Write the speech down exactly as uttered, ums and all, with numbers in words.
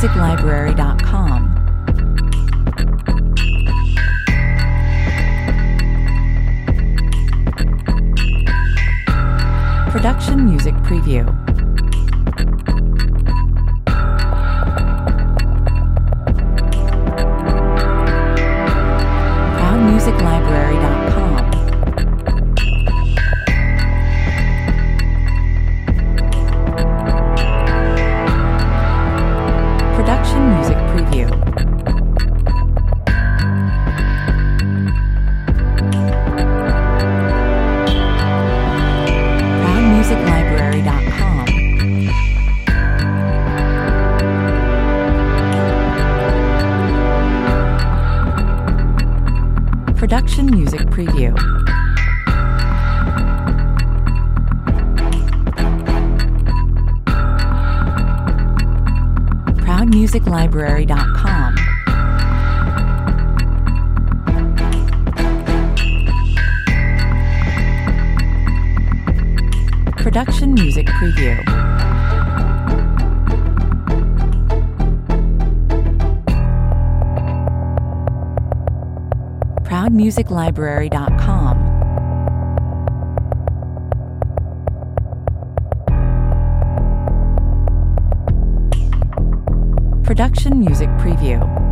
music library dot com. Production Music Preview. proud music library dot com. Production Music Preview. proud music library dot com. Production Music Preview. proud music library dot com. Production Music Preview. proud music library dot com. Production Music Preview.